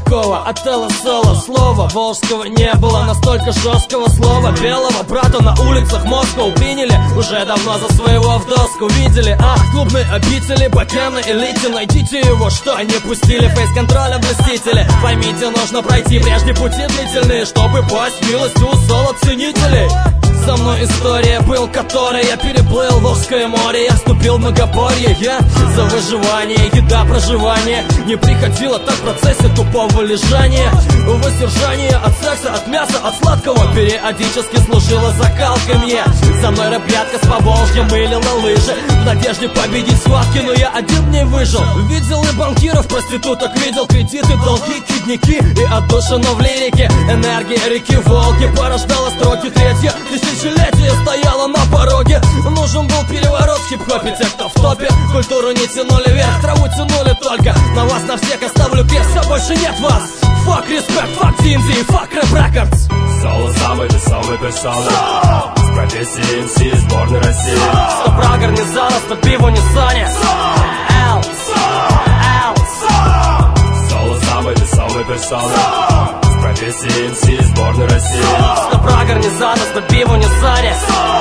такого от Элла Соло. Слова волжского не было, настолько жесткого слова. Белого брата на улицах Москвы приняли уже давно за своего в доску. Видели, клубные обители, богемной элите. Найдите его, что не пустили фейс-контроля блюстители. Поймите, нужно пройти прежде пути длительные, чтобы пасть милостью у соло-ценителей. Со мной история был, которой я переплыл Волжское море. Я вступил в многоборье, я за выживание, еда, проживание. Не приходило так в процессе тупого лежания. Воздержание от секса, от мяса, от сладкого периодически служила закалкой мне. За мной ребятка с Поволжья мылила лыжи в надежде победить схватки, но я один не выжил. Видел и банкиров, проституток, видел кредиты, долги, кидники. И отдушину в лирике энергия реки Волги порождала строки. Третье тысячелетие стояло на пороге. Нужен был переворот в хип-хопе. Те, кто в топе, культуру не тянули вверх, траву тянули только. На вас на всех оставлю крест, все, больше нет вас. Fuck respect, fuck DMZ, fuck Rap Records. Соло самый весомый персона с профессией МС из сборной России. Стоп гарнизона, стопи в унисоне. Соло самый весомый персона с профессией МС из сборной России. Стоп гарнизона, стопи в унисоне.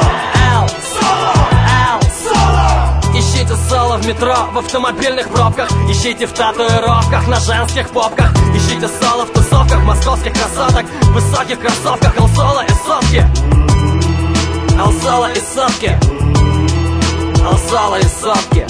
Ищите соло в метро, в автомобильных пробках. Ищите в татуировках, на женских попках. Ищите соло в тусовках московских красоток, в высоких кроссовках. Эл-соло и сотки, Эл-соло и сотки, Эл-соло и сотки.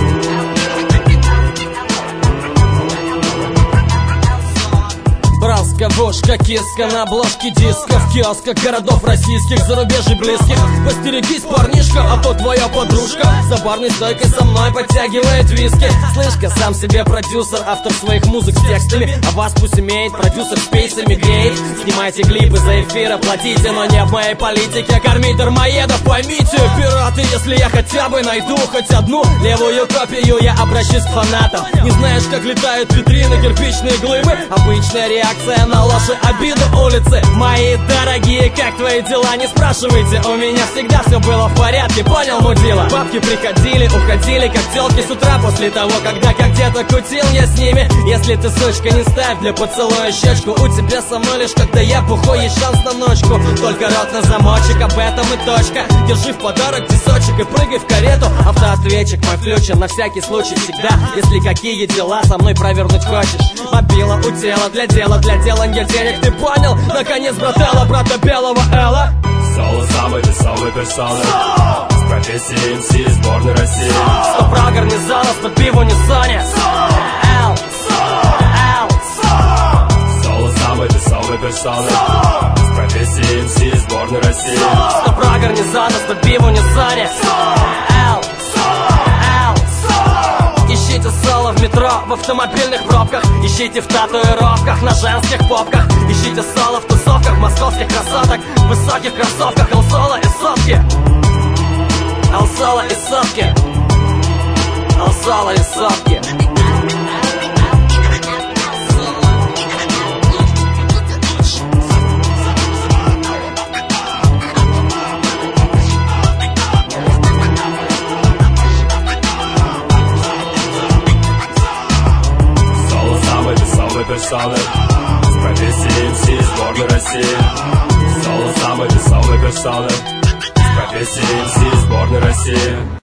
Бравская киска на обложке дисков, киосках городов российских, зарубежий близких. Постерегись, парнишка, а то твоя подружка за барной стойкой со мной подтягивает виски. Слышь-ка, сам себе продюсер, автор своих музык с текстами, а вас пусть имеет, продюсер с пейсами греет. Снимайте клипы за эфира, платите, но не в моей политике кормить дармоедов, поймите, пираты. Если я хотя бы найду хоть одну левую копию, я обращусь к фанатам. Не знаешь, как летают витрины, кирпичные глыбы? Обычная реакция на ложь и обиду улицы. Мои дорогие, как твои дела? Не спрашивайте, у меня всегда все было в порядке, понял, мудила? Бабки приходили, уходили, как телки с утра после того, когда как где-то кутил я с ними. Если ты, сучка, не ставь для поцелуя щечку, у тебя со мной лишь когда я бухой, есть шанс на ночку. Только рот на замочек, об этом и точка. Держи в подарок тесочек и прыгай в карету. Автоответчик мой включен на всякий случай всегда. Если какие дела со мной провернуть хочешь. Мобила у тела, для делания денег, ты понял? Наконец, брателла, брата белого Элла. Соло самый весомый персона с профессией МС из сборной России. Стоп гарнизона, стопи в унисоне. Соло самый весомый персона с профессией МС из сборной России. Стоп гарнизона, стопи в унисоне. Ищите соло в метро, в автомобильных пробках. Ищите в татуировках, на женских попках. Ищите соло в тусовках московских красоток, в высоких кроссовках. Эл-соло и сотки, Эл-соло и сотки, Эл-соло и сотки. Персоны с профессией МС из сборной России. Соло самый весомый персоны с профессией МС из сборной России.